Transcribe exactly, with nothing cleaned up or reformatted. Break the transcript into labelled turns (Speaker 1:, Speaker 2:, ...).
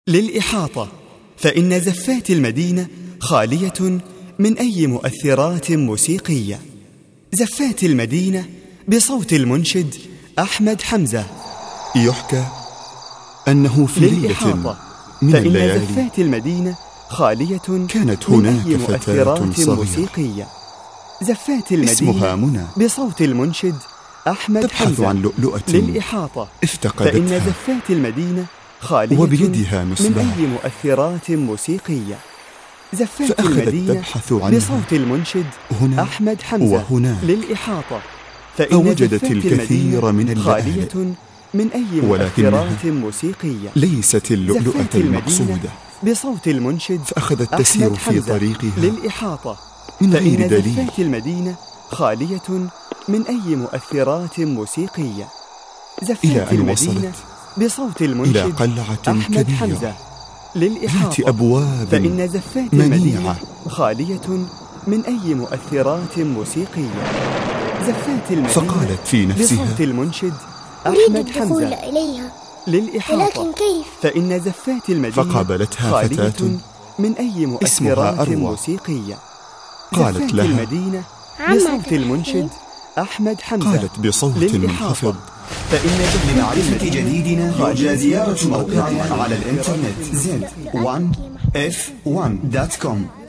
Speaker 1: للإحاطة، فإن زفات المدينة خالية من أي مؤثرات موسيقية. زفات المدينة بصوت المنشد أحمد حمزة.
Speaker 2: يحكى أنه في ليلة من
Speaker 1: فإن
Speaker 2: الليالي
Speaker 1: زفات المدينة خالية
Speaker 2: كانت
Speaker 1: من
Speaker 2: هناك
Speaker 1: أي
Speaker 2: فتاة
Speaker 1: مؤثرات
Speaker 2: صغيرة
Speaker 1: موسيقية. زفات المدينة
Speaker 2: اسمها منى
Speaker 1: بصوت المنشد أحمد
Speaker 2: تبحث
Speaker 1: حمزة.
Speaker 2: عن لؤلؤة
Speaker 1: للإحاطة،
Speaker 2: افتقدتها،
Speaker 1: فإن زفات المدينة خالية
Speaker 2: وبيدها
Speaker 1: من
Speaker 2: مصباح
Speaker 1: أي مؤثرات موسيقية. زفات
Speaker 2: فأخذت
Speaker 1: المدينة
Speaker 2: تبحث عنها
Speaker 1: بصوت المنشد
Speaker 2: هنا
Speaker 1: أحمد حمزة
Speaker 2: وهناك،
Speaker 1: للإحاطة، فإن
Speaker 2: فوجدت
Speaker 1: زفات
Speaker 2: الكثير من
Speaker 1: المدينة
Speaker 2: اللآلئ،
Speaker 1: خالية من أي
Speaker 2: ولكنها
Speaker 1: مؤثرات موسيقية.
Speaker 2: ليست اللؤلؤة
Speaker 1: زفات المدينة
Speaker 2: المقصودة،
Speaker 1: بصوت المنشد
Speaker 2: فأخذت تسير
Speaker 1: أحمد
Speaker 2: في
Speaker 1: حمزة.
Speaker 2: طريقها
Speaker 1: للإحاطة،
Speaker 2: من غير
Speaker 1: فإن
Speaker 2: دليل.
Speaker 1: زفات المدينة خالية من أي مؤثرات موسيقية. زفات
Speaker 2: إلى أن
Speaker 1: المدينة
Speaker 2: وصلت
Speaker 1: بصوت
Speaker 2: إلى
Speaker 1: المنشد
Speaker 2: قلعة
Speaker 1: أحمد
Speaker 2: كبيرة
Speaker 1: حمزة.
Speaker 2: ذات
Speaker 1: للإحاطة،
Speaker 2: أبواب
Speaker 1: فإن زفات
Speaker 2: منيعة
Speaker 1: المدينة خالية من أي مؤثرات موسيقية. زفات المدينة
Speaker 2: فقالت في نفسها:
Speaker 1: بصوت المنشد
Speaker 3: أريد
Speaker 1: أحمد
Speaker 3: الدخول
Speaker 1: حمزة.
Speaker 3: إليها،
Speaker 1: للإحاطة،
Speaker 3: ولكن كيف؟
Speaker 1: فإن زفات المدينة
Speaker 2: فقابلتها
Speaker 1: خالية
Speaker 2: فتاة
Speaker 1: من أي
Speaker 2: اسمها
Speaker 1: مؤثرات
Speaker 2: أروى.
Speaker 1: موسيقية.
Speaker 2: قالت
Speaker 1: زفات
Speaker 2: لها:
Speaker 1: المدينة
Speaker 3: عما
Speaker 1: بصوت
Speaker 3: تحكين؟
Speaker 1: المنشد أحمد حمزة.
Speaker 2: قالت بصوت
Speaker 1: للإحاطة،
Speaker 2: منخفض:
Speaker 1: فإن زفات
Speaker 4: لمعرفة
Speaker 1: المدينة
Speaker 4: جديدنا يرجى زيارة موقعنا على الإنترنت زد وان اف وان دوت كوم.